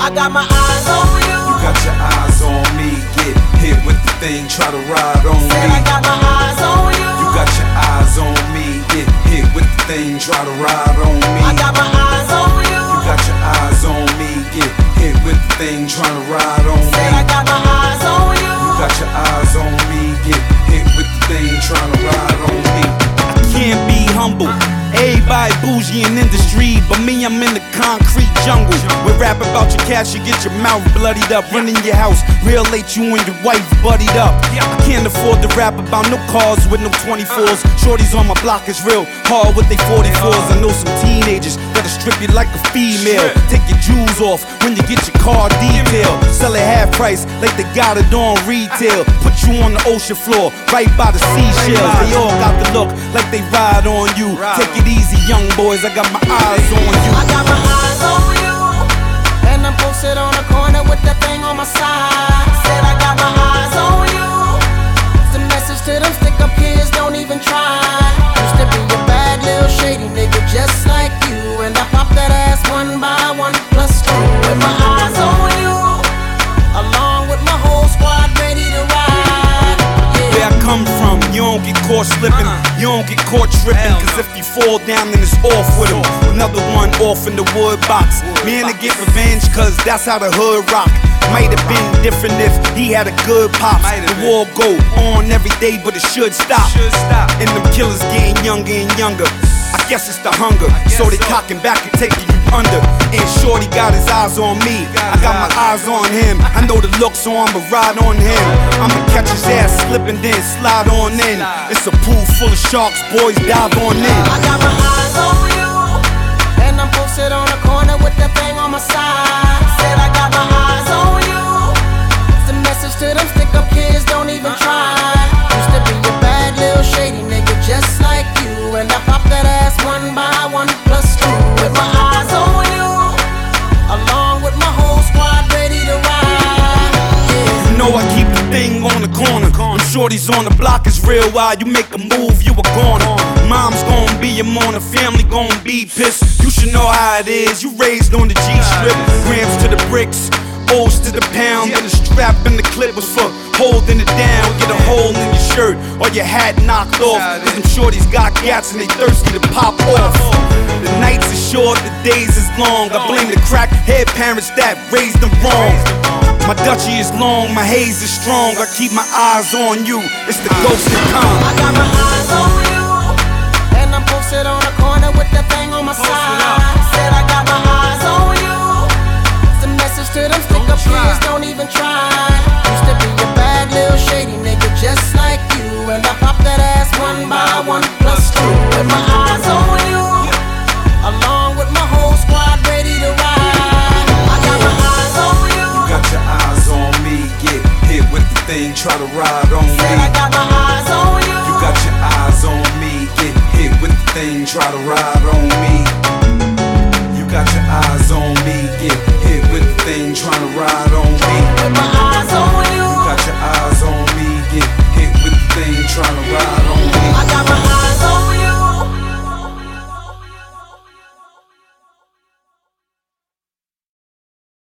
I got my eyes on you. You got your eyes on me. Get hit with the thing, try to ride on me. Said I got my eyes on you. You got your eyes on me. Get hit with the thing, try to ride on me. I got my eyes on you. You got your eyes on me. Get hit with the thing, trying to ride on me. Said I got my eyes on you. You got your eyes on me. Get hit with the thing, trying to ride on me. I can't be humble. Everybody bougie in industry, but me, I'm in the concrete jungle. We rap about your cash, you get your mouth bloodied up. Running your house, real late, you and your wife buddied up. I can't afford to rap about no cars with no 24s. Shorties on my block is real hard with they 44s. I know some teenagers that'll strip you like a female. Take your jewels off when you get your car detailed. Sell it half price like they got it on retail. Put you on the ocean floor, right by the seashells. They all got the look like they ride on you. Take it easy, young boys, I got my eyes on you. I got my eyes on you. And I'm posted on the corner with that thing on my side. Said I got my eyes on you. It's a message to them stick-up kids, don't even try. Used to be a bad little shady nigga just like you. And I pop that ass one by one plus two. With my eyes on you, along with my whole squad ready to ride. Where I come from, you don't get caught slipping, you don't get caught tripping. Cause if you fall down, then it's off with him. Another one off in the wood box. Man to get revenge, cause that's how the hood rock. Might have been different if he had a good pops. The war go on every day, but it should stop. And them killers getting younger and younger. I guess it's the hunger, so they cocking back and taking you under. And Shorty got his eyes on me, I got my eyes on him. I know the look, so I'ma ride on him. I'ma catch his ass slipping, then slide on in. It's a pool full of sharks, boys dive on in. I got my eyes on you. And I'm posted on the corner with that thing on my side. Said I got my eyes on you. It's a message to them stick-up kids, don't even try. Used to be a bad little shady nigga just like you. And I pop that ass one by one plus two. With my eyes on you, along with my whole squad ready to ride. You know I keep the thing on the corner. Them shorties on the block is real wild. You make a move, you a goner. Mom's gon' be your mourner, family gon' be pissed. You should know how it is. You raised on the G-strip, grams to the bricks, O's to the pound. And the strap in the clip was for holding it down. Get a hole in your shirt or your hat knocked off. Cause them shorties got gats and they thirsty to pop off. The nights are short, the days is long. I blame the crackhead parents that raised them wrong. My Dutchie is long, my haze is strong. I keep my eyes on you, it's the ghost that come. I got my eyes on you. And I'm posted on the corner with that thing on my side. Said I got my eyes on you. It's a message to them stick-up kids, don't even try. Used to be a bad little shady nigga just like you. And I pop that ass one by one plus two. With my eyes on you, along with my whole squad ready to ride. I got my eyes on you. You got your eyes on me. Get hit with the thing, try to ride on me. Said I got my eyes on you. You got your eyes on me. Get hit with the thing, try to ride on me. You got your eyes on me. Get hit with the thing, trying to ride on me. With my